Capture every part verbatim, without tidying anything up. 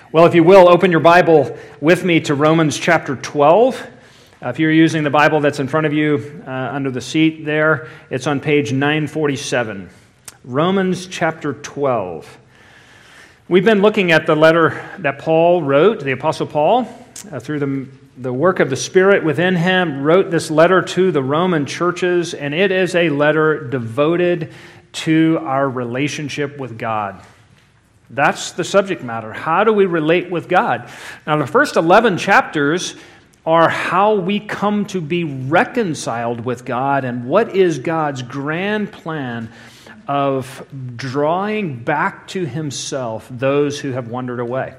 Well, if you will, open your Bible with me to Romans chapter twelve. Uh, if you're using the Bible that's in front of you uh, under the seat there, it's on page nine forty-seven. Romans chapter twelve. We've been looking at the letter that Paul wrote, the Apostle Paul, uh, through the, the work of the Spirit within him, wrote this letter to the Roman churches, and it is a letter devoted to our relationship with God. That's the subject matter. How do we relate with God? Now, the first eleven chapters are how we come to be reconciled with God and what is God's grand plan of drawing back to Himself those who have wandered away.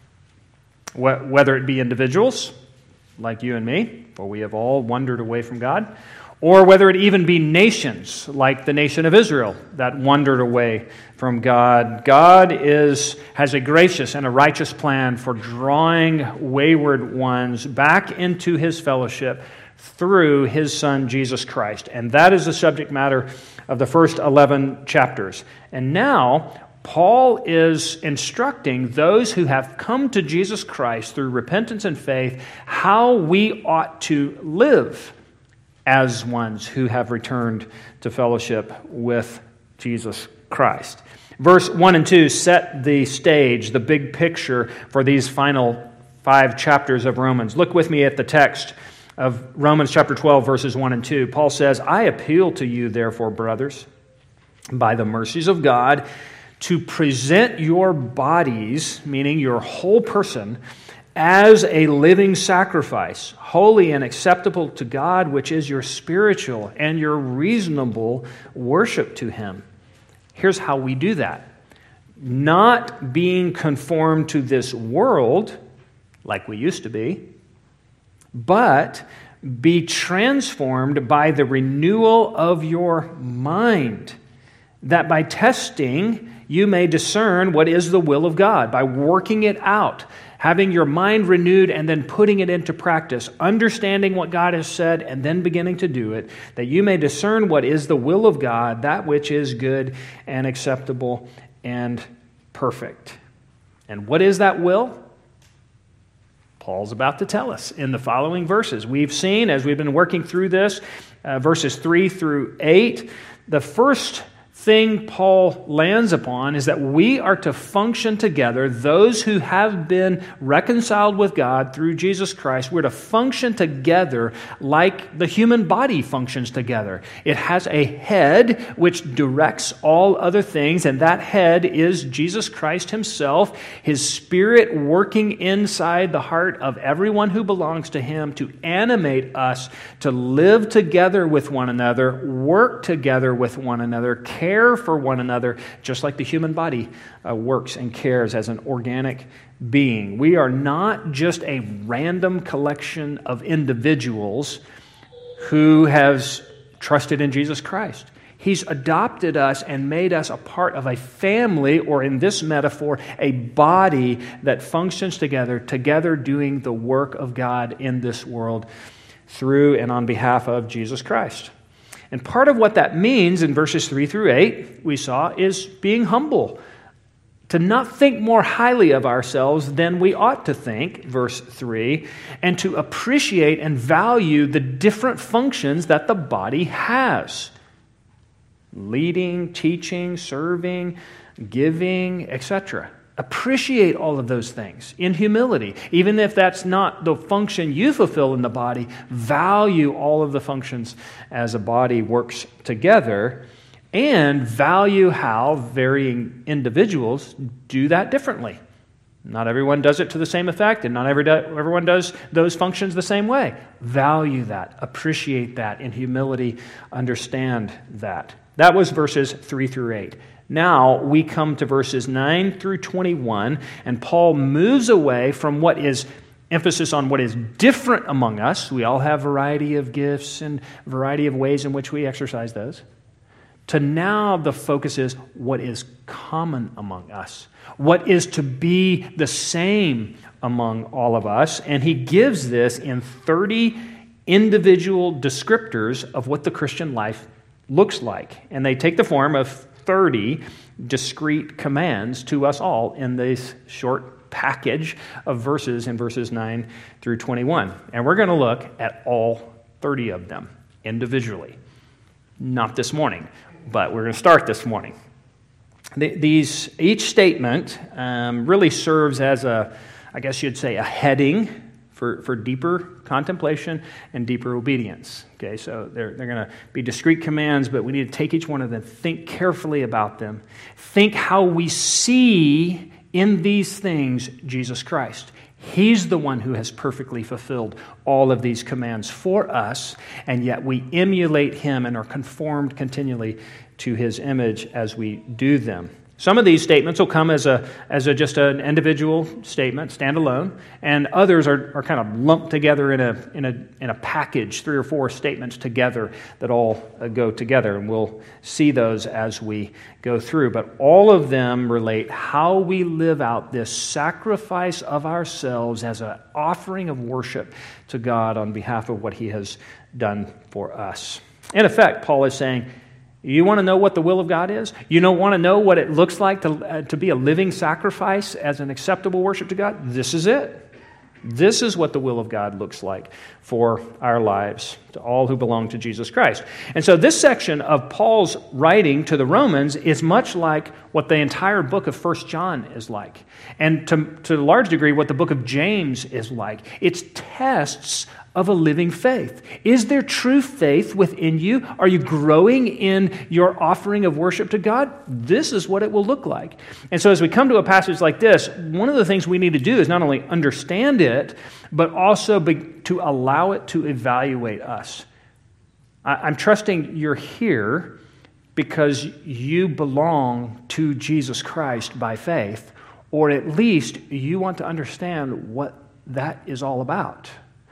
Whether it be individuals like you and me, for we have all wandered away from God, or whether it even be nations like the nation of Israel that wandered away from God. God is has a gracious and a righteous plan for drawing wayward ones back into His fellowship through His Son, Jesus Christ. And that is the subject matter of the first eleven chapters. And now, Paul is instructing those who have come to Jesus Christ through repentance and faith how we ought to live as ones who have returned to fellowship with Jesus Christ. Verse one and two set the stage, the big picture for these final five chapters of Romans. Look with me at the text of Romans chapter twelve, verses one and two. Paul says, I appeal to you, therefore, brothers, by the mercies of God, to present your bodies, meaning your whole person, as a living sacrifice, holy and acceptable to God, which is your spiritual and your reasonable worship to Him. Here's how we do that. Not being conformed to this world, like we used to be, but be transformed by the renewal of your mind, that by testing you may discern what is the will of God, by working it out, having your mind renewed and then putting it into practice, understanding what God has said and then beginning to do it, that you may discern what is the will of God, that which is good and acceptable and perfect. And what is that will? Paul's about to tell us in the following verses. We've seen, as we've been working through this, uh, verses three through eight, the first thing Paul lands upon is that we are to function together, those who have been reconciled with God through Jesus Christ, we're to function together like the human body functions together. It has a head which directs all other things, and that head is Jesus Christ Himself, His Spirit working inside the heart of everyone who belongs to Him to animate us to live together with one another, work together with one another, care for one another, just like the human body uh, works and cares as an organic being. We are not just a random collection of individuals who has trusted in Jesus Christ. He's adopted us and made us a part of a family, or in this metaphor, a body that functions together, together doing the work of God in this world through and on behalf of Jesus Christ. And part of what that means in verses three through eight, we saw, is being humble. To not think more highly of ourselves than we ought to think, verse three, and to appreciate and value the different functions that the body has. Leading, teaching, serving, giving, et cetera. Appreciate all of those things in humility. Even if that's not the function you fulfill in the body, value all of the functions as a body works together, and value how varying individuals do that differently. Not everyone does it to the same effect, and not every do- everyone does those functions the same way. Value that, appreciate that in humility, understand that. That was verses three through eight. Now we come to verses nine through twenty-one, and Paul moves away from what is emphasis on what is different among us. We all have variety of gifts and variety of ways in which we exercise those. To now the focus is what is common among us, what is to be the same among all of us. And he gives this in thirty individual descriptors of what the Christian life looks like. And they take the form of thirty discrete commands to us all in this short package of verses in verses nine through twenty-one. And we're going to look at all thirty of them individually. Not this morning, but we're going to start this morning. These, each statement um, really serves as a, I guess you'd say, a heading for, for deeper contemplation and deeper obedience. Okay, so they're, they're going to be discrete commands, but we need to take each one of them, think carefully about them, think how we see in these things Jesus Christ. He's the one who has perfectly fulfilled all of these commands for us, and yet we emulate him and are conformed continually to his image as we do them. Some of these statements will come as a as a just an individual statement, standalone, and others are, are kind of lumped together in a in a in a package, three or four statements together that all uh, go together, and we'll see those as we go through. But all of them relate how we live out this sacrifice of ourselves as an offering of worship to God on behalf of what he has done for us. In effect, Paul is saying, you want to know what the will of God is? You don't want to know what it looks like to, uh, to be a living sacrifice as an acceptable worship to God? This is it. This is what the will of God looks like for our lives, to all who belong to Jesus Christ. And so this section of Paul's writing to the Romans is much like what the entire book of First John is like. And to, to a large degree, what the book of James is like. It's tests of a living faith. Is there true faith within you? Are you growing in your offering of worship to God? This is what it will look like. And so as we come to a passage like this, one of the things we need to do is not only understand it, but also be, to allow it to evaluate us. I, I'm trusting you're here because you belong to Jesus Christ by faith, or at least you want to understand what that is all about.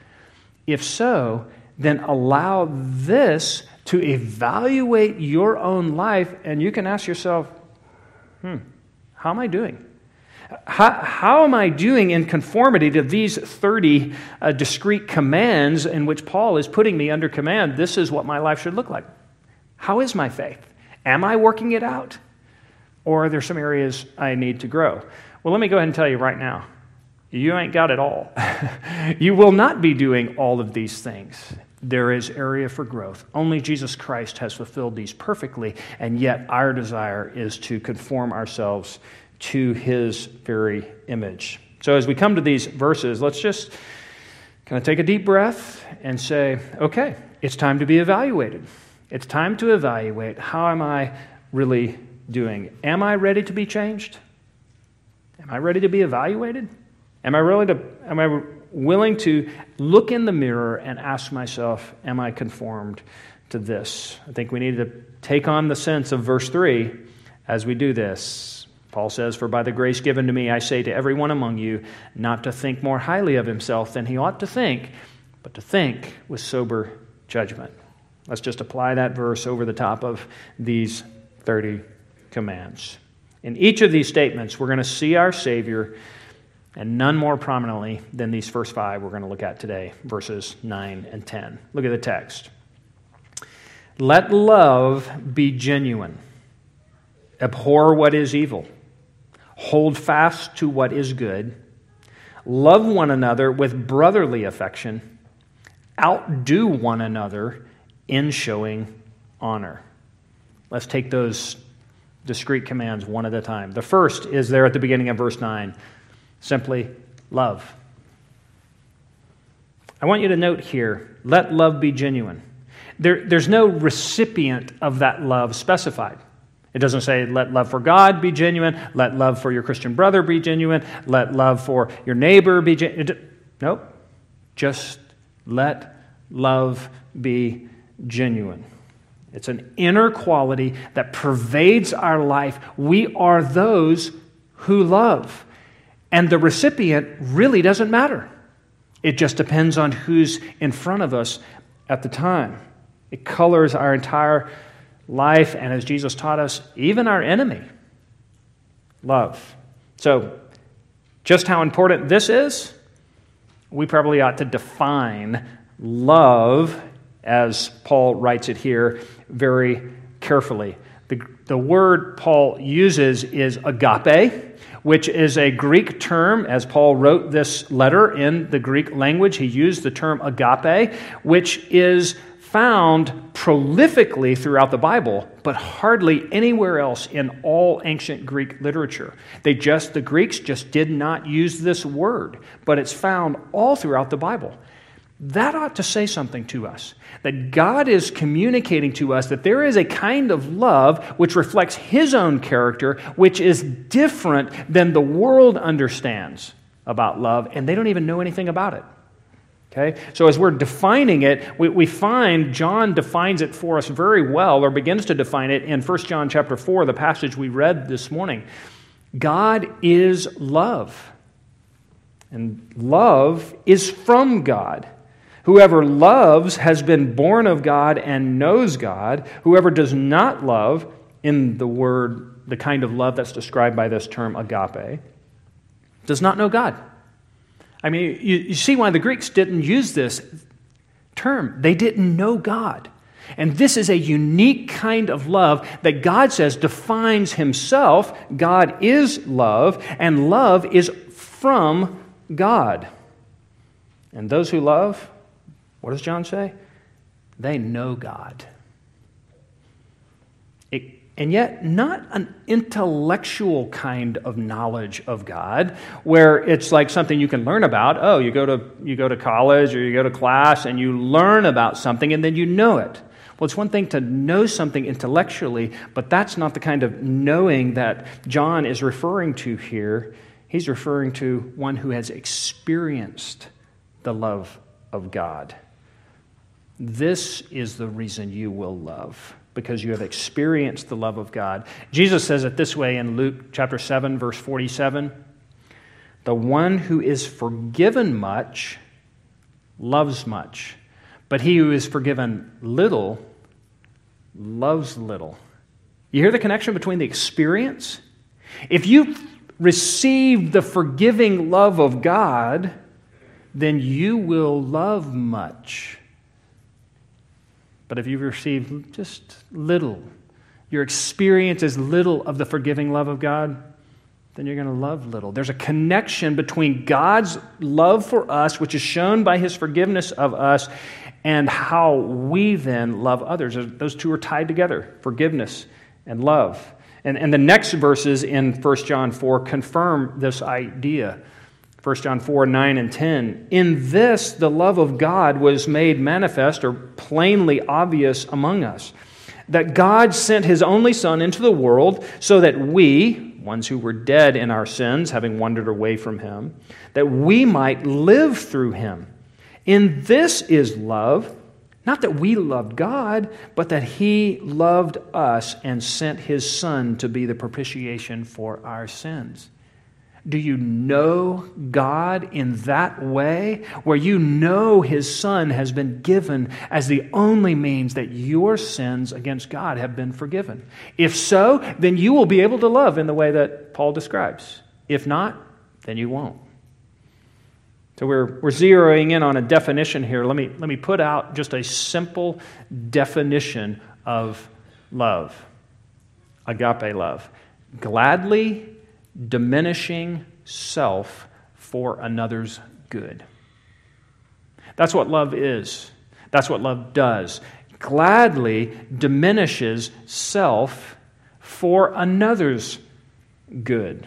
If so, then allow this to evaluate your own life, and you can ask yourself, hmm, how am I doing? How, how am I doing in conformity to these thirty uh, discrete commands in which Paul is putting me under command? This is what my life should look like. How is my faith? Am I working it out? Or are there some areas I need to grow? Well, let me go ahead and tell you right now. You ain't got it all. You will not be doing all of these things. There is area for growth. Only Jesus Christ has fulfilled these perfectly, and yet our desire is to conform ourselves to his very image. So as we come to these verses, let's just kind of take a deep breath and say, okay, it's time to be evaluated. It's time to evaluate, how am I really doing? Am I ready to be changed? Am I ready to be evaluated? Am I really to, am I willing to look in the mirror and ask myself, am I conformed to this? I think we need to take on the sense of verse three as we do this. Paul says, for by the grace given to me, I say to everyone among you, not to think more highly of himself than he ought to think, but to think with sober judgment. Let's just apply that verse over the top of these thirty commands. In each of these statements, we're going to see our Savior, and none more prominently than these first five we're going to look at today, verses nine and ten. Look at the text. Let love be genuine. Abhor what is evil. Hold fast to what is good. Love one another with brotherly affection. Outdo one another in showing honor. Let's take those discrete commands one at a time. The first is there at the beginning of verse nine. Simply, love. I want you to note here, let love be genuine. There, there's no recipient of that love specified. It doesn't say, let love for God be genuine, let love for your Christian brother be genuine, let love for your neighbor be genuine. Nope. Just let love be genuine. It's an inner quality that pervades our life. We are those who love. And the recipient really doesn't matter. It just depends on who's in front of us at the time. It colors our entire life, and as Jesus taught us, even our enemy. Love. So, just how important this is, we probably ought to define love, as Paul writes it here, very carefully. The, the word Paul uses is agape, which is a Greek term. As Paul wrote this letter in the Greek language, he used the term agape, which is found prolifically throughout the Bible, but hardly anywhere else in all ancient Greek literature. They just, the Greeks just did not use this word, but it's found all throughout the Bible. That ought to say something to us, that God is communicating to us that there is a kind of love which reflects His own character, which is different than the world understands about love, and they don't even know anything about it. Okay? So as we're defining it, we, we find John defines it for us very well, or begins to define it in First John chapter four, the passage we read this morning. God is love, and love is from God. Whoever loves has been born of God and knows God. Whoever does not love, in the word, the kind of love that's described by this term agape, does not know God. I mean, you, you see why the Greeks didn't use this term. They didn't know God. And this is a unique kind of love that God says defines Himself. God is love, and love is from God. And those who love, what does John say? They know God. It, and yet, not an intellectual kind of knowledge of God, where it's like something you can learn about. Oh, you go to you go to college or you go to class and you learn about something and then you know it. Well, it's one thing to know something intellectually, but that's not the kind of knowing that John is referring to here. He's referring to one who has experienced the love of God. This is the reason you will love, because you have experienced the love of God. Jesus says it this way in Luke chapter seven, verse forty-seven. The one who is forgiven much loves much, but he who is forgiven little loves little. You hear the connection between the experience? If you receive the forgiving love of God, then you will love much. But if you've received just little, your experience is little of the forgiving love of God, then you're going to love little. There's a connection between God's love for us, which is shown by His forgiveness of us, and how we then love others. Those two are tied together, forgiveness and love. And, and the next verses in First John four confirm this idea. First John four, nine and ten. In this, the love of God was made manifest, or plainly obvious among us, that God sent His only Son into the world so that we, ones who were dead in our sins, having wandered away from Him, that we might live through Him. In this is love, not that we loved God, but that He loved us and sent His Son to be the propitiation for our sins. Do you know God in that way, where you know His Son has been given as the only means that your sins against God have been forgiven? If so, then you will be able to love in the way that Paul describes. If not, then you won't. So we're, we're zeroing in on a definition here. Let me, let me put out just a simple definition of love. Agape love. Gladly diminishing self for another's good. That's what love is. That's what love does. Gladly diminishes self for another's good.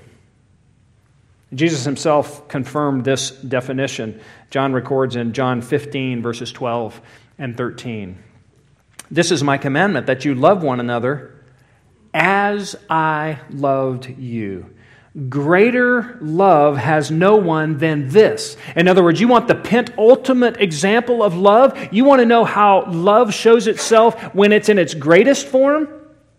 Jesus Himself confirmed this definition. John records in John fifteen, verses twelve and thirteen. This is my commandment, that you love one another as I loved you. Greater love has no one than this. In other words, you want the penultimate example of love? You want to know how love shows itself when it's in its greatest form?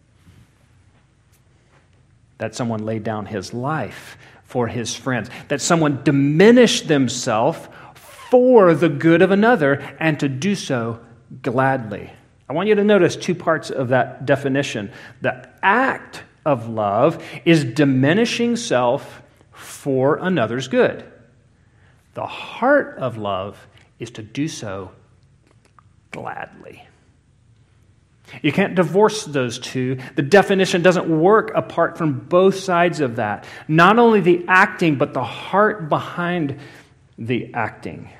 That someone laid down his life for his friends. That someone diminished themselves for the good of another, and to do so gladly. I want you to notice two parts of that definition. The act of love is diminishing self for another's good. The heart of love is to do so gladly. You can't divorce those two. The definition doesn't work apart from both sides of that. Not only the acting, but the heart behind the acting.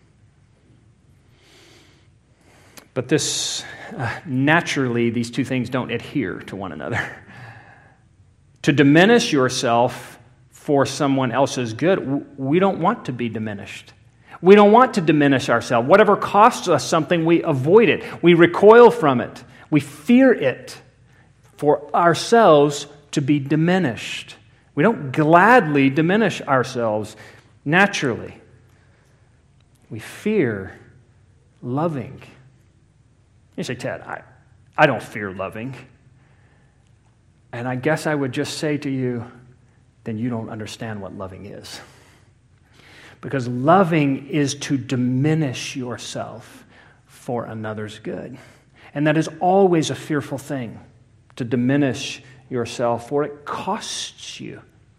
But this, uh, naturally, these two things don't adhere to one another. To diminish yourself for someone else's good, we don't want to be diminished. We don't want to diminish ourselves. Whatever costs us something, we avoid it. We recoil from it. We fear it for ourselves to be diminished. We don't gladly diminish ourselves naturally. We fear loving. You say, Ted, I, I don't fear loving. And I guess I would just say to you, then you don't understand what loving is. Because loving is to diminish yourself for another's good. And that is always a fearful thing, to diminish yourself, for it costs you.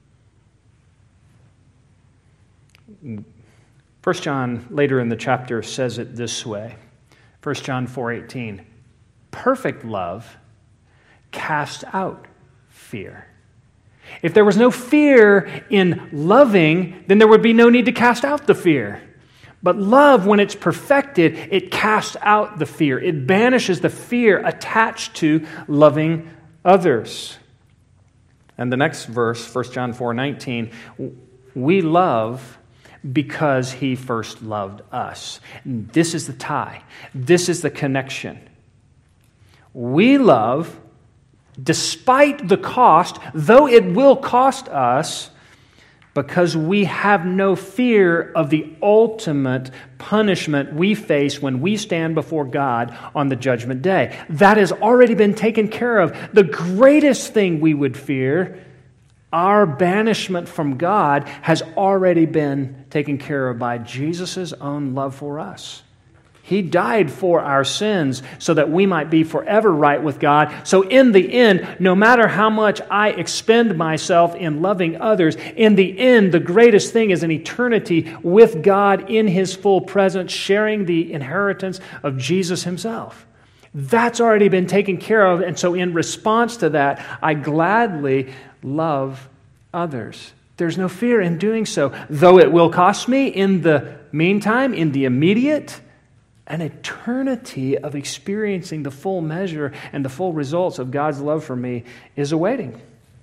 First John, later in the chapter, says it this way. First John four eighteen, perfect love casts out fear. If there was no fear in loving, then there would be no need to cast out the fear. But love, when it's perfected, it casts out the fear. It banishes the fear attached to loving others. And the next verse, First John four nineteen, we love because he first loved us. And this is the tie. This is the connection. We love despite the cost, though it will cost us, because we have no fear of the ultimate punishment we face when we stand before God on the judgment day. That has already been taken care of. The greatest thing we would fear, our banishment from God, has already been taken care of by Jesus' own love for us. He died for our sins so that we might be forever right with God. So in the end, no matter how much I expend myself in loving others, in the end, the greatest thing is an eternity with God in His full presence, sharing the inheritance of Jesus Himself. That's already been taken care of, and so in response to that, I gladly love others. There's no fear in doing so, though it will cost me in the meantime, in the immediate. An eternity of experiencing the full measure and the full results of God's love for me is awaiting.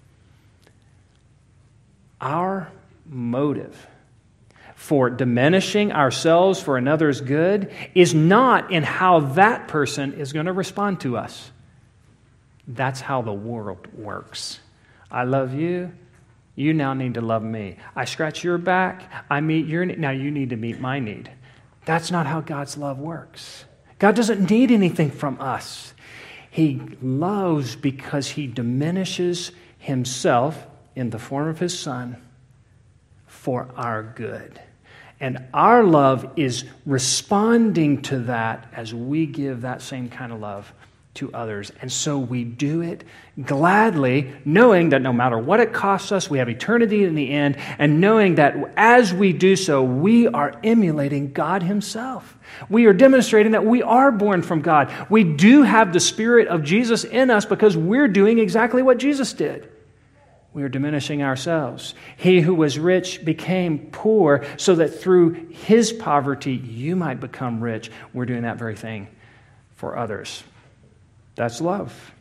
Our motive for diminishing ourselves for another's good is not in how that person is going to respond to us. That's how the world works. I love you. You now need to love me. I scratch your back. I meet your need. Now you need to meet my need. That's not how God's love works. God doesn't need anything from us. He loves because He diminishes Himself in the form of His Son for our good. And our love is responding to that as we give that same kind of love to others. And so we do it gladly, knowing that no matter what it costs us, we have eternity in the end, and knowing that as we do so, we are emulating God Himself. We are demonstrating that we are born from God. We do have the Spirit of Jesus in us because we're doing exactly what Jesus did. We are diminishing ourselves. He who was rich became poor so that through His poverty you might become rich. We're doing that very thing for others. That's love.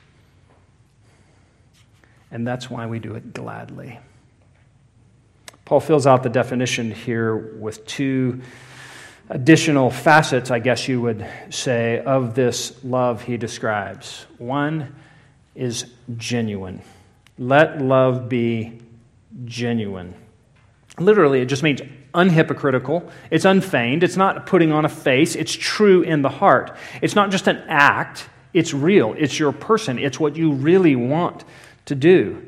And that's why we do it gladly. Paul fills out the definition here with two additional facets, I guess you would say, of this love he describes. One is genuine. Let love be genuine. Literally, it just means unhypocritical. It's unfeigned. It's not putting on a face. It's true in the heart. It's not just an act. It's real. It's your person. It's what you really want to do.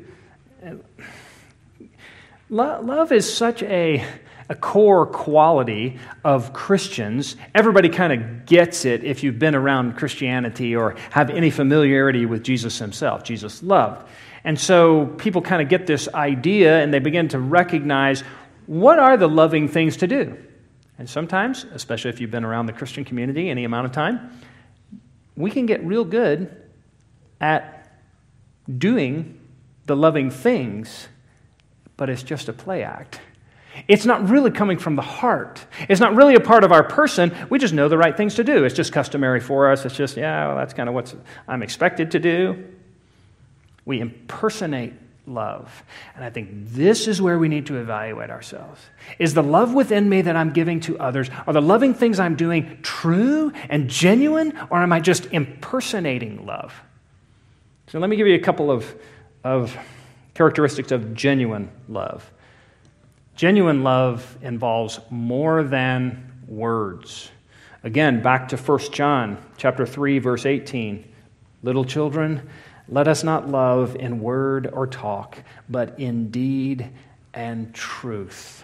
Love is such a, a core quality of Christians. Everybody kind of gets it if you've been around Christianity or have any familiarity with Jesus Himself. Jesus loved. And so people kind of get this idea and they begin to recognize, what are the loving things to do? And sometimes, especially if you've been around the Christian community any amount of time, we can get real good at doing the loving things, but it's just a play act. It's not really coming from the heart. It's not really a part of our person. We just know the right things to do. It's just customary for us. It's just, yeah, well, that's kind of what I'm expected to do. We impersonate love. And I think this is where we need to evaluate ourselves. Is the love within me that I'm giving to others, are the loving things I'm doing true and genuine, or am I just impersonating love? So let me give you a couple of, of characteristics of genuine love. Genuine love involves more than words. Again, back to First John chapter three, verse eighteen. Little children, let us not love in word or talk, but in deed and truth.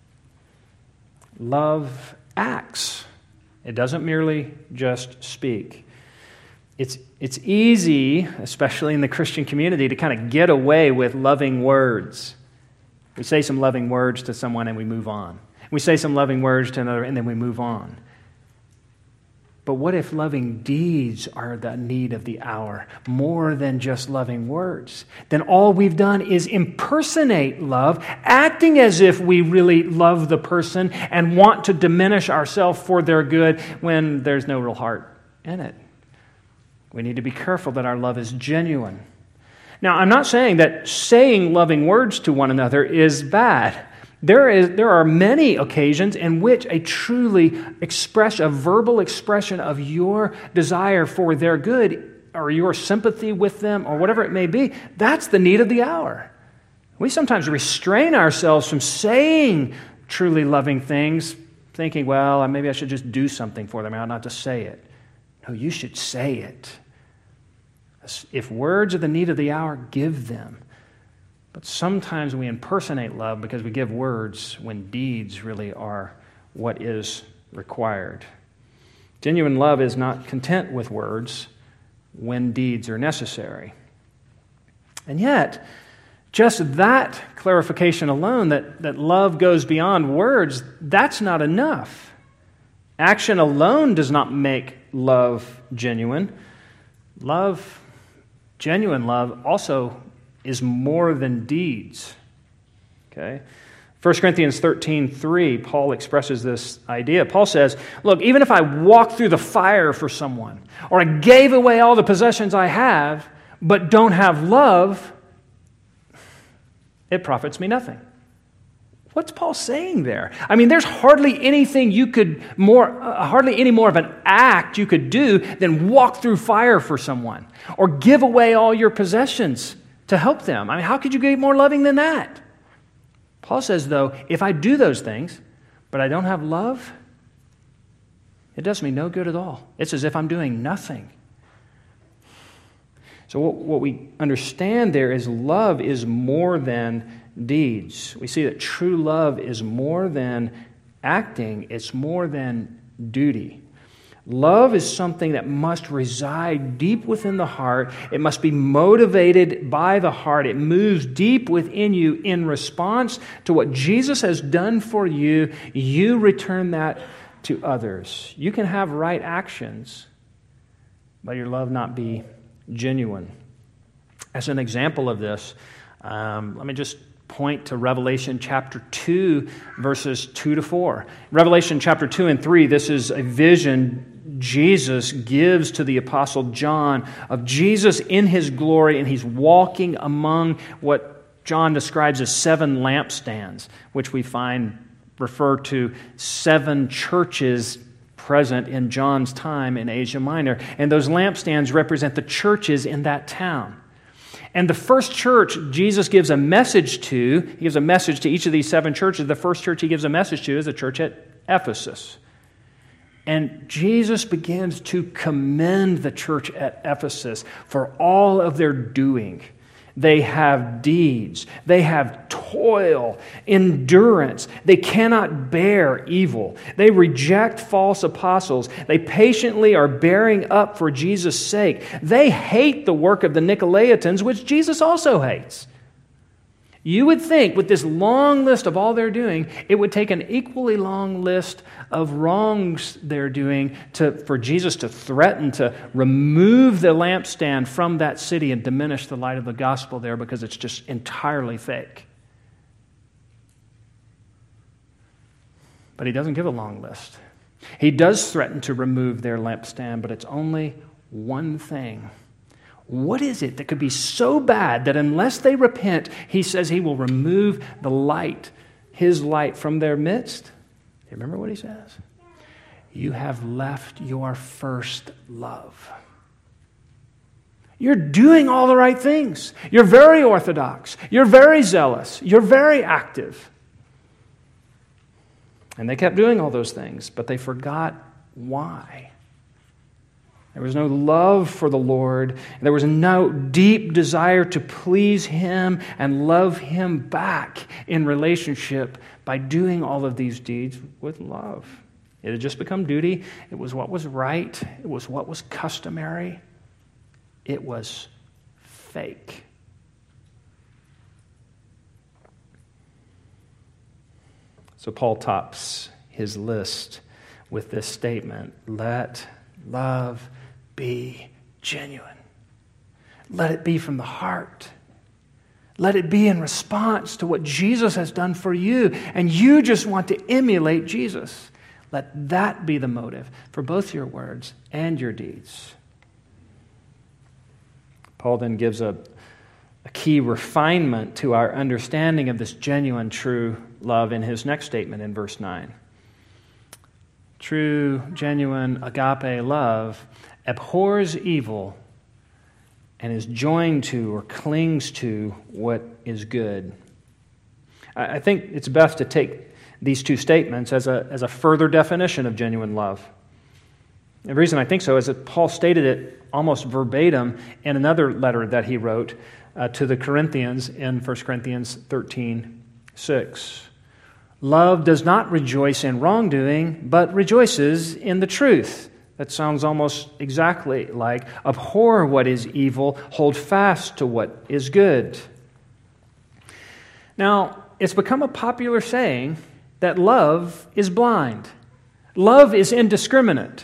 Love acts. It doesn't merely just speak. It's, it's easy, especially in the Christian community, to kind of get away with loving words. We say some loving words to someone and we move on. We say some loving words to another and then we move on. But what if loving deeds are the need of the hour, more than just loving words? Then all we've done is impersonate love, acting as if we really love the person and want to diminish ourselves for their good when there's no real heart in it. We need to be careful that our love is genuine. Now, I'm not saying that saying loving words to one another is bad. There is, there are many occasions in which a truly express, a verbal expression of your desire for their good or your sympathy with them or whatever it may be, that's the need of the hour. We sometimes restrain ourselves from saying truly loving things, thinking, well, maybe I should just do something for them. I ought not to say it. No, you should say it. If words are the need of the hour, give them. But sometimes we impersonate love because we give words when deeds really are what is required. Genuine love is not content with words when deeds are necessary. And yet, just that clarification alone, that, that love goes beyond words, that's not enough. Action alone does not make love genuine. Love, genuine love, also is more than deeds. Okay? First Corinthians thirteen three, Paul expresses this idea. Paul says, look, even if I walk through the fire for someone, or I gave away all the possessions I have, but don't have love, it profits me nothing. What's Paul saying there? I mean, there's hardly anything you could more, uh, hardly any more of an act you could do than walk through fire for someone, or give away all your possessions to help them. I mean, how could you get more loving than that? Paul says, though, if I do those things, but I don't have love, it does me no good at all. It's as if I'm doing nothing. So what, what we understand there is love is more than deeds. We see that true love is more than acting. It's more than duty. Love is something that must reside deep within the heart. It must be motivated by the heart. It moves deep within you in response to what Jesus has done for you. You return that to others. You can have right actions, but your love not be genuine. As an example of this, um, let me just point to Revelation chapter two, verses two to four. Revelation chapter two and three, this is a vision Jesus gives to the Apostle John of Jesus in his glory, and he's walking among what John describes as seven lampstands, which we find refer to seven churches present in John's time in Asia Minor. And those lampstands represent the churches in that town. And the first church Jesus gives a message to, he gives a message to each of these seven churches. The first church he gives a message to is the church at Ephesus. And Jesus begins to commend the church at Ephesus for all of their doing. They have deeds. They have toil, endurance. They cannot bear evil. They reject false apostles. They patiently are bearing up for Jesus' sake. They hate the work of the Nicolaitans, which Jesus also hates. You would think with this long list of all they're doing, it would take an equally long list of wrongs they're doing to, for Jesus to threaten to remove the lampstand from that city and diminish the light of the gospel there because it's just entirely fake. But he doesn't give a long list. He does threaten to remove their lampstand, but it's only one thing. What is it that could be so bad that unless they repent, he says he will remove the light, his light from their midst? Do you remember what he says? You have left your first love. You're doing all the right things. You're very orthodox. You're very zealous. You're very active. And they kept doing all those things, but they forgot why. There was no love for the Lord. There was no deep desire to please Him and love Him back in relationship by doing all of these deeds with love. It had just become duty. It was what was right. It was what was customary. It was fake. So Paul tops his list with this statement, let love be genuine. Let it be from the heart. Let it be in response to what Jesus has done for you, and you just want to emulate Jesus. Let that be the motive for both your words and your deeds. Paul then gives a, a key refinement to our understanding of this genuine, true love in his next statement in verse nine. True, genuine, agape love abhors evil and is joined to or clings to what is good. I think it's best to take these two statements as a, as a further definition of genuine love. The reason I think so is that Paul stated it almost verbatim in another letter that he wrote uh, to the Corinthians in First Corinthians thirteen six. Love does not rejoice in wrongdoing, but rejoices in the truth. That sounds almost exactly like abhor what is evil, hold fast to what is good. Now, it's become a popular saying that love is blind. Love is indiscriminate.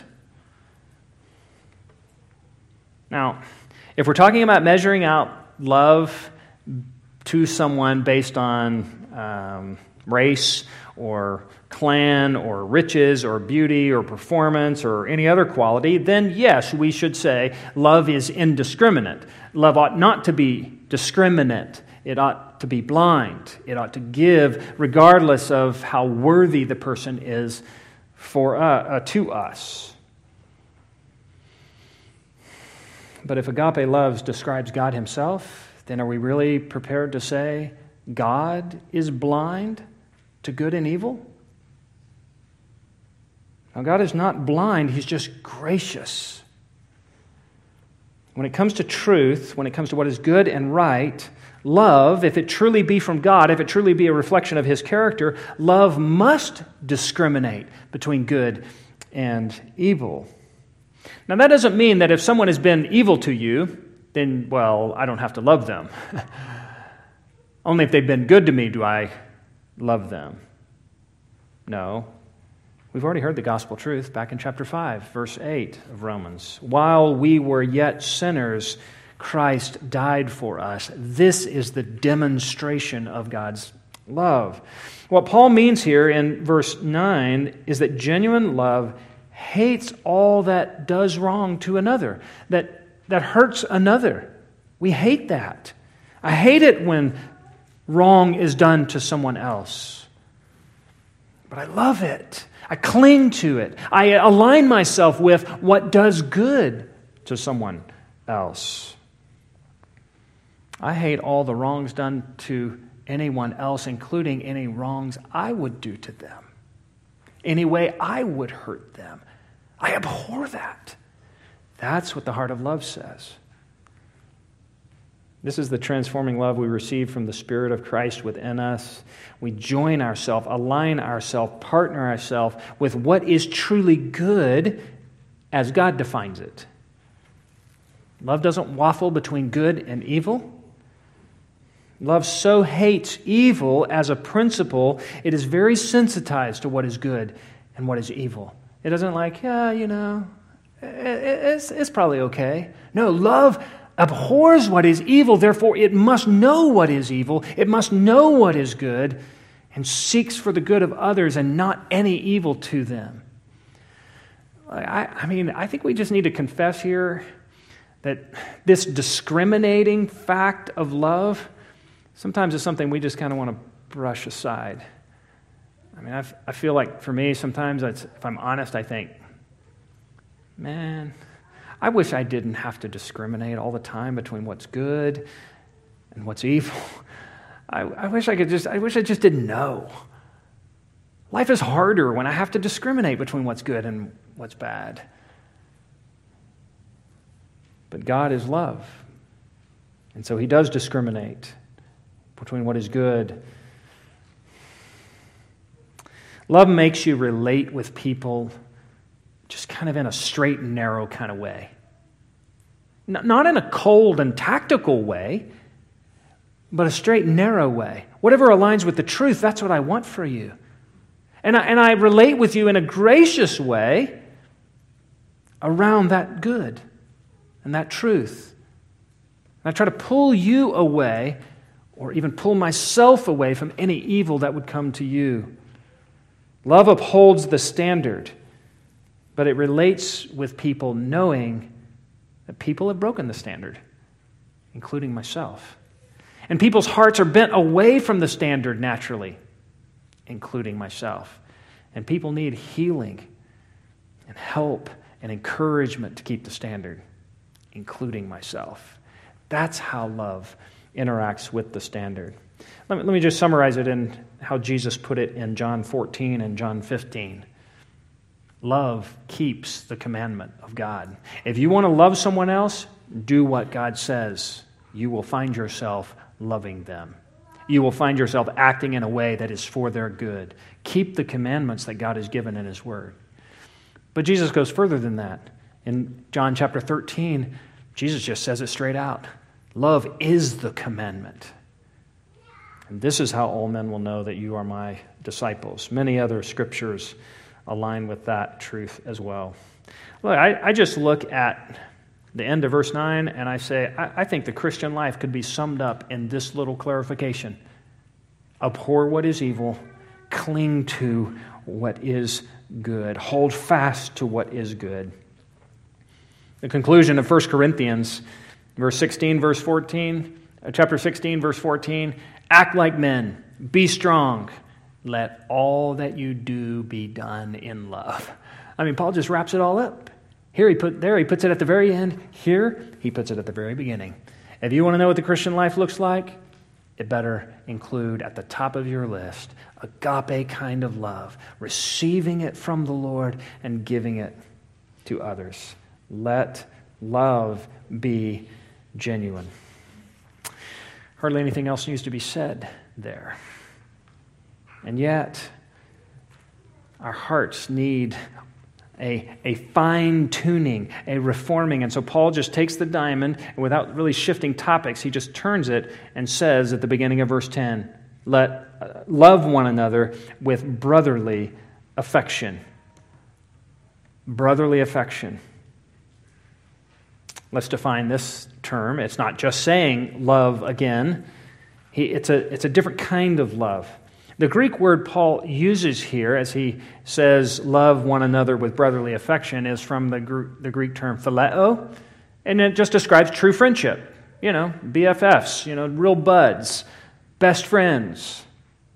Now, if we're talking about measuring out love to someone based on um, race or clan or riches or beauty or performance or any other quality, then yes, we should say love is indiscriminate. Love ought not to be discriminate. It ought to be blind. It ought to give regardless of how worthy the person is for uh, uh, to us. But if agape love describes God Himself, then are we really prepared to say God is blind to good and evil? Now, God is not blind, He's just gracious. When it comes to truth, when it comes to what is good and right, love, if it truly be from God, if it truly be a reflection of His character, love must discriminate between good and evil. Now, that doesn't mean that if someone has been evil to you, then, well, I don't have to love them. Only if they've been good to me do I love them. No. We've already heard the gospel truth back in chapter five, verse eight of Romans. While we were yet sinners, Christ died for us. This is the demonstration of God's love. What Paul means here in verse nine is that genuine love hates all that does wrong to another, that, that hurts another. We hate that. I hate it when wrong is done to someone else. But I love it. I cling to it. I align myself with what does good to someone else. I hate all the wrongs done to anyone else, including any wrongs I would do to them. Any way I would hurt them. I abhor that. That's what the heart of love says. This is the transforming love we receive from the Spirit of Christ within us. We join ourselves, align ourselves, partner ourselves with what is truly good as God defines it. Love doesn't waffle between good and evil. Love so hates evil as a principle, it is very sensitized to what is good and what is evil. It doesn't like, yeah, you know, it's, it's probably okay. No, love abhors what is evil, therefore it must know what is evil, it must know what is good, and seeks for the good of others and not any evil to them. I, I mean, I think we just need to confess here that this discriminating fact of love sometimes is something we just kind of want to brush aside. I mean, I, I feel like for me, sometimes, it's, if I'm honest, I think, man, I wish I didn't have to discriminate all the time between what's good and what's evil. I, I wish I could just, I wish I just didn't know. Life is harder when I have to discriminate between what's good and what's bad. But God is love. And so he does discriminate between what is good. Love makes you relate with people just kind of in a straight and narrow kind of way. Not in a cold and tactical way, but a straight and narrow way. Whatever aligns with the truth, that's what I want for you. And I, and I relate with you in a gracious way around that good and that truth. And I try to pull you away or even pull myself away from any evil that would come to you. Love upholds the standard, but it relates with people knowing that people have broken the standard, including myself. And people's hearts are bent away from the standard naturally, including myself. And people need healing and help and encouragement to keep the standard, including myself. That's how love interacts with the standard. Let me, let me just summarize it in how Jesus put it in John fourteen and John fifteen. Love keeps the commandment of God. If you want to love someone else, do what God says. You will find yourself loving them. You will find yourself acting in a way that is for their good. Keep the commandments that God has given in His Word. But Jesus goes further than that. In John chapter thirteen, Jesus just says it straight out. Love is the commandment. And this is how all men will know that you are my disciples. Many other scriptures align with that truth as well. Look, I, I just look at the end of verse nine and I say, I, I think the Christian life could be summed up in this little clarification. Abhor what is evil, cling to what is good, hold fast to what is good. The conclusion of First Corinthians, verse sixteen, verse fourteen, chapter sixteen, verse fourteen, act like men, be strong, let all that you do be done in love. I mean, Paul just wraps it all up. Here he put there he puts it at the very end. Here he puts it at the very beginning. If you want to know what the Christian life looks like, it better include at the top of your list agape kind of love, receiving it from the Lord and giving it to others. Let love be genuine. Hardly anything else needs to be said there. And yet, our hearts need a, a fine-tuning, a reforming. And so Paul just takes the diamond, and without really shifting topics, he just turns it and says at the beginning of verse ten, let uh, love one another with brotherly affection. Brotherly affection. Let's define this term. It's not just saying love again. He, it's a, it's a different kind of love. The Greek word Paul uses here as he says love one another with brotherly affection is from the, the Greek term phileo, and it just describes true friendship. You know, B F Fs, you know, real buds, best friends.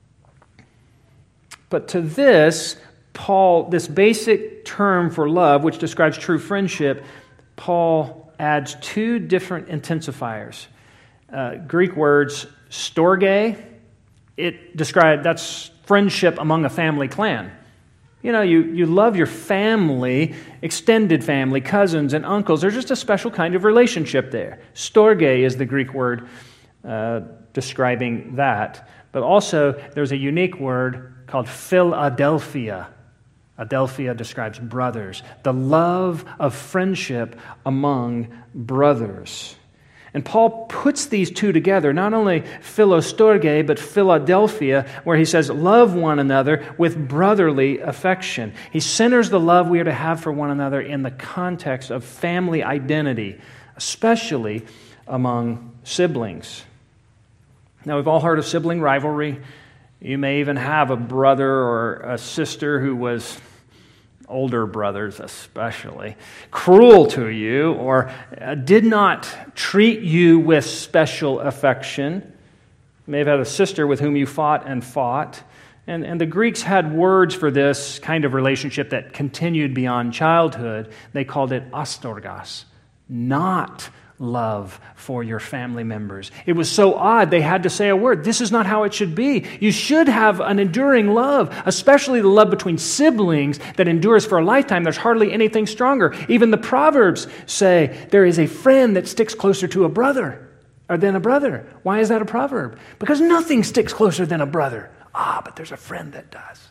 But to this, Paul, this basic term for love, which describes true friendship, Paul adds two different intensifiers. Uh, Greek words, storge, it describes, that's friendship among a family clan. You know, you, you love your family, extended family, cousins and uncles. There's just a special kind of relationship there. Storge is the Greek word uh, describing that. But also, there's a unique word called Philadelphia. Adelphia describes brothers. The love of friendship among brothers. And Paul puts these two together, not only Philostorge, but Philadelphia, where he says, love one another with brotherly affection. He centers the love we are to have for one another in the context of family identity, especially among siblings. Now, we've all heard of sibling rivalry. You may even have a brother or a sister who was, older brothers especially, cruel to you or uh, did not treat you with special affection. You may have had a sister with whom you fought and fought. And, and the Greeks had words for this kind of relationship that continued beyond childhood. They called it astorgas, not love for your family members. It was so odd they had to say a word. This is not how it should be. You should have an enduring love, especially the love between siblings that endures for a lifetime. There's hardly anything stronger. Even the Proverbs say there is a friend that sticks closer to a brother or than a brother. Why is that a proverb? Because nothing sticks closer than a brother. Ah, but there's a friend that does.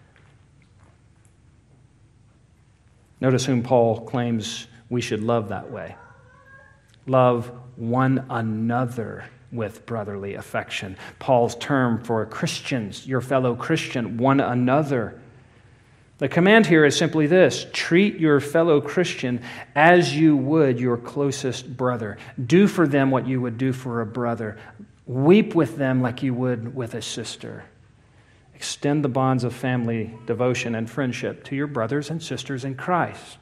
Notice whom Paul claims we should love that way. Love one another with brotherly affection. Paul's term for Christians, your fellow Christian, one another. The command here is simply this: treat your fellow Christian as you would your closest brother. Do for them what you would do for a brother. Weep with them like you would with a sister. Extend the bonds of family devotion and friendship to your brothers and sisters in Christ.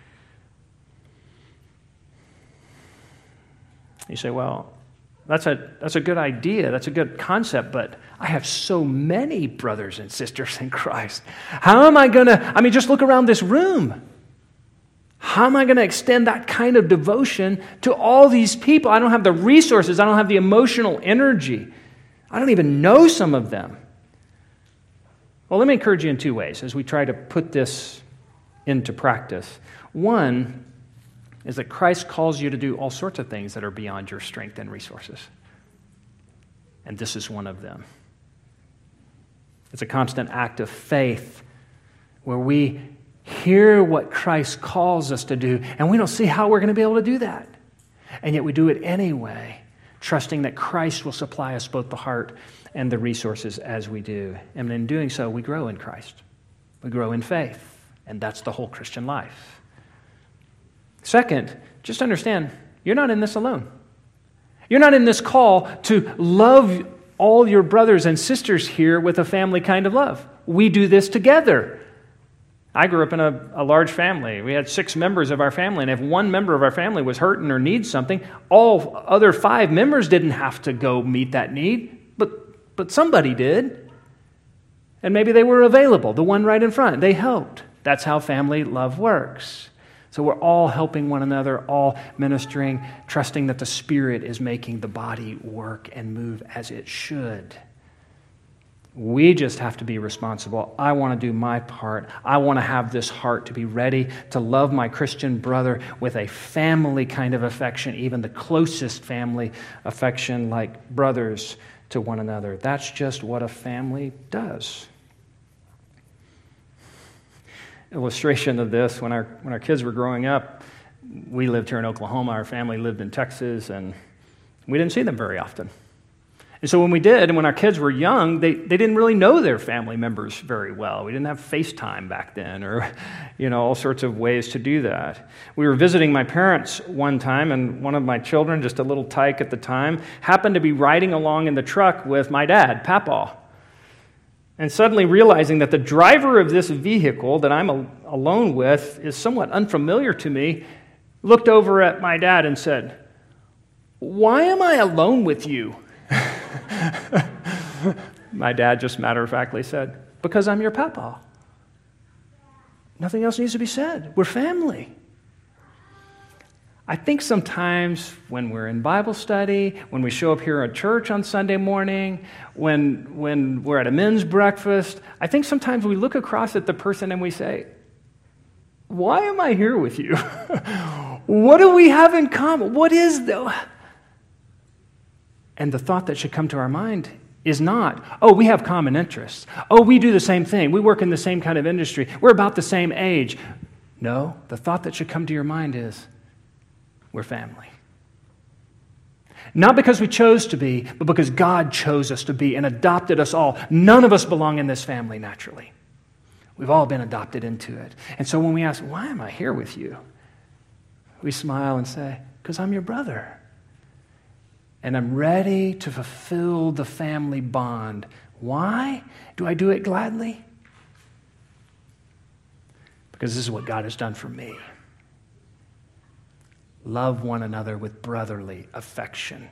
You say, well, that's a that's a good idea, that's a good concept, but I have so many brothers and sisters in Christ. How am I going to, I mean, just look around this room. How am I going to extend that kind of devotion to all these people? I don't have the resources, I don't have the emotional energy. I don't even know some of them. Well, let me encourage you in two ways as we try to put this into practice. One is that Christ calls you to do all sorts of things that are beyond your strength and resources. And this is one of them. It's a constant act of faith where we hear what Christ calls us to do, and we don't see how we're going to be able to do that. And yet we do it anyway, trusting that Christ will supply us both the heart and the resources as we do. And in doing so, we grow in Christ. We grow in faith. And that's the whole Christian life. Second, just understand, you're not in this alone. You're not in this call to love all your brothers and sisters here with a family kind of love. We do this together. I grew up in a, a large family. We had six members of our family, and if one member of our family was hurting or needs something, all other five members didn't have to go meet that need, but, but somebody did. And maybe they were available, the one right in front. They helped. That's how family love works. So we're all helping one another, all ministering, trusting that the Spirit is making the body work and move as it should. We just have to be responsible. I want to do my part. I want to have this heart to be ready to love my Christian brother with a family kind of affection, even the closest family affection, like brothers to one another. That's just what a family does. Illustration of this, when our when our kids were growing up, we lived here in Oklahoma, our family lived in Texas, and we didn't see them very often. And so when we did, and when our kids were young, they, they didn't really know their family members very well. We didn't have FaceTime back then, or you know, all sorts of ways to do that. We were visiting my parents one time, and one of my children, just a little tyke at the time, happened to be riding along in the truck with my dad, Papaw. And suddenly realizing that the driver of this vehicle that I'm a- alone with is somewhat unfamiliar to me, looked over at my dad and said, "Why am I alone with you?" My dad just matter-of-factly said, "Because I'm your Papa." Nothing else needs to be said. We're family. I think sometimes when we're in Bible study, when we show up here at church on Sunday morning, when, when we're at a men's breakfast, I think sometimes we look across at the person and we say, "Why am I here with you? What do we have in common? What is the..." And the thought that should come to our mind is not, "Oh, we have common interests. Oh, we do the same thing. We work in the same kind of industry. We're about the same age." No, the thought that should come to your mind is, we're family. Not because we chose to be, but because God chose us to be and adopted us all. None of us belong in this family naturally. We've all been adopted into it. And so when we ask, why am I here with you? We smile and say, because I'm your brother. And I'm ready to fulfill the family bond. Why do I do it gladly? Because this is what God has done for me. Love one another with brotherly affection.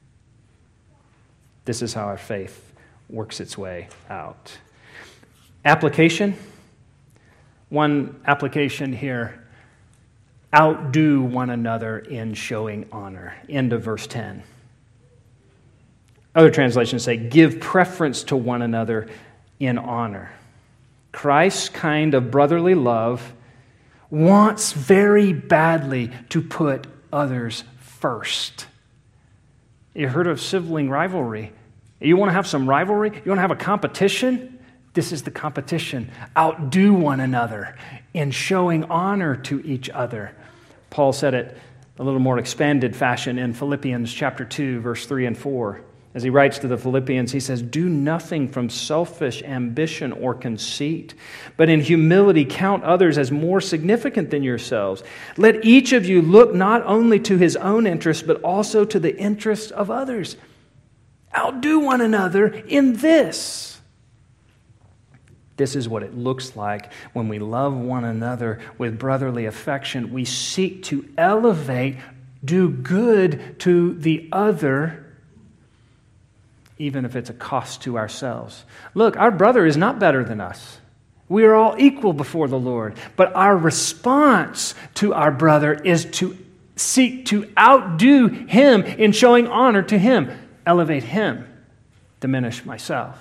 This is how our faith works its way out. Application. One application here. Outdo one another in showing honor. End of verse ten. Other translations say, give preference to one another in honor. Christ's kind of brotherly love wants very badly to put others first. You heard of sibling rivalry? You want to have some rivalry? You want to have a competition? This is the competition. Outdo one another in showing honor to each other. Paul said it a little more expanded fashion in Philippians chapter two, verse three and four. As he writes to the Philippians, he says, do nothing from selfish ambition or conceit, but in humility count others as more significant than yourselves. Let each of you look not only to his own interests, but also to the interests of others. Outdo one another in this. This is what it looks like when we love one another with brotherly affection. We seek to elevate, do good to the other, even if it's a cost to ourselves. Look, our brother is not better than us. We are all equal before the Lord. But our response to our brother is to seek to outdo him in showing honor to him, elevate him, diminish myself.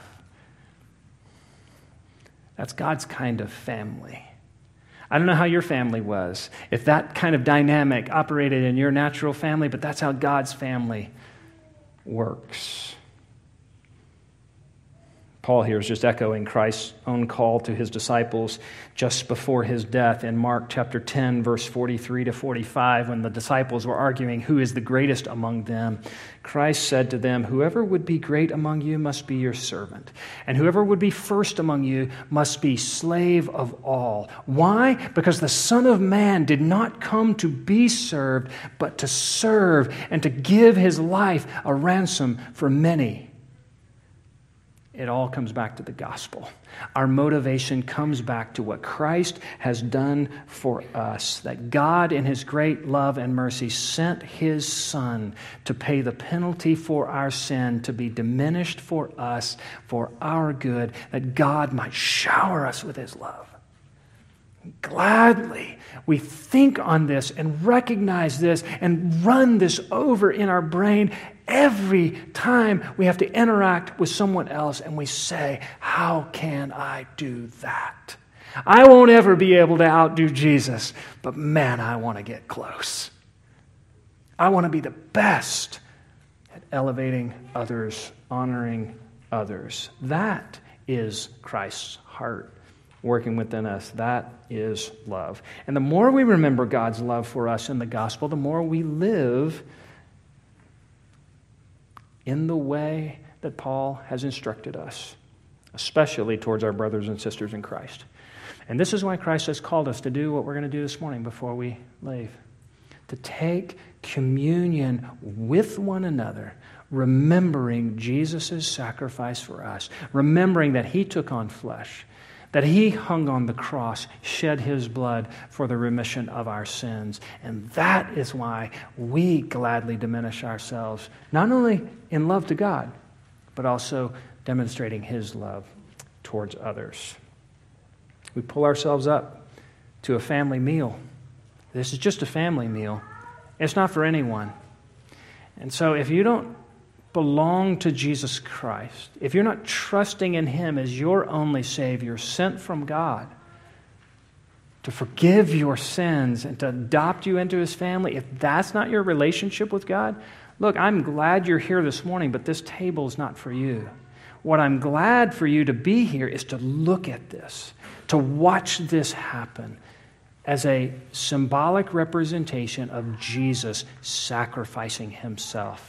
That's God's kind of family. I don't know how your family was, if that kind of dynamic operated in your natural family, but that's how God's family works. Paul here is just echoing Christ's own call to his disciples just before his death in Mark chapter ten, verse forty-three to forty-five, when the disciples were arguing who is the greatest among them. Christ said to them, whoever would be great among you must be your servant, and whoever would be first among you must be slave of all. Why? Because the Son of Man did not come to be served, but to serve and to give his life a ransom for many. It all comes back to the gospel. Our motivation comes back to what Christ has done for us, that God in his great love and mercy sent his Son to pay the penalty for our sin, to be diminished for us, for our good, that God might shower us with his love. Gladly, we think on this and recognize this and run this over in our brain every time we have to interact with someone else, and we say, how can I do that? I won't ever be able to outdo Jesus, but man, I want to get close. I want to be the best at elevating others, honoring others. That is Christ's heart working within us. That is love. And the more we remember God's love for us in the gospel, the more we live in the way that Paul has instructed us, especially towards our brothers and sisters in Christ. And this is why Christ has called us to do what we're going to do this morning before we leave. To take communion with one another, remembering Jesus' sacrifice for us, remembering that he took on flesh, that he hung on the cross, shed his blood for the remission of our sins. And that is why we gladly diminish ourselves, not only in love to God, but also demonstrating his love towards others. We pull ourselves up to a family meal. This is just a family meal. It's not for anyone. And so if you don't belong to Jesus Christ, if you're not trusting in him as your only Savior, sent from God to forgive your sins and to adopt you into his family, if that's not your relationship with God, look, I'm glad you're here this morning, but this table is not for you. What I'm glad for you to be here is to look at this, to watch this happen as a symbolic representation of Jesus sacrificing himself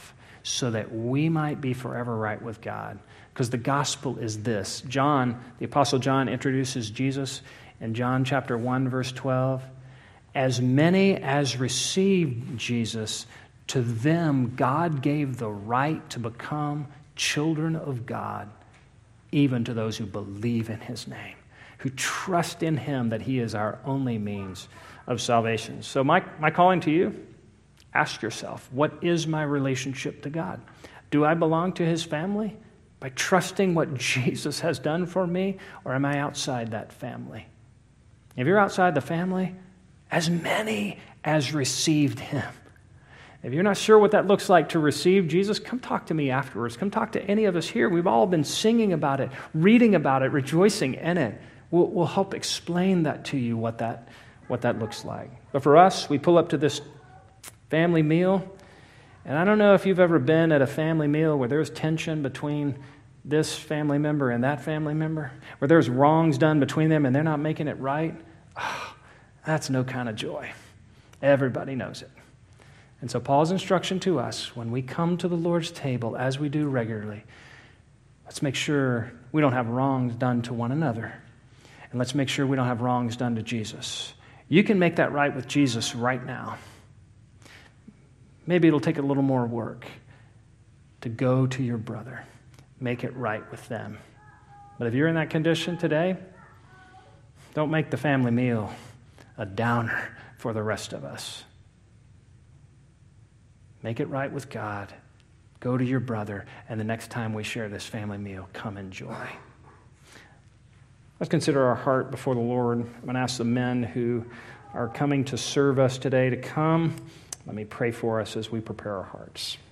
so that we might be forever right with God. Because the gospel is this. John, the Apostle John, introduces Jesus in John chapter one, verse twelve. As many as received Jesus, to them God gave the right to become children of God, even to those who believe in his name, who trust in him that he is our only means of salvation. So my, my calling to you, ask yourself, what is my relationship to God? Do I belong to his family by trusting what Jesus has done for me, or am I outside that family? If you're outside the family, as many as received him. If you're not sure what that looks like to receive Jesus, come talk to me afterwards. Come talk to any of us here. We've all been singing about it, reading about it, rejoicing in it. We'll, we'll help explain that to you, what that, what that looks like. But for us, we pull up to this family meal, and I don't know if you've ever been at a family meal where there's tension between this family member and that family member, where there's wrongs done between them and they're not making it right. Oh, that's no kind of joy. Everybody knows it. And so Paul's instruction to us, when we come to the Lord's table, as we do regularly, let's make sure we don't have wrongs done to one another. And let's make sure we don't have wrongs done to Jesus. You can make that right with Jesus right now. Maybe it'll take a little more work to go to your brother, make it right with them. But if you're in that condition today, don't make the family meal a downer for the rest of us. Make it right with God. Go to your brother, and the next time we share this family meal, come enjoy. Let's consider our heart before the Lord. I'm going to ask the men who are coming to serve us today to come. Let me pray for us as we prepare our hearts.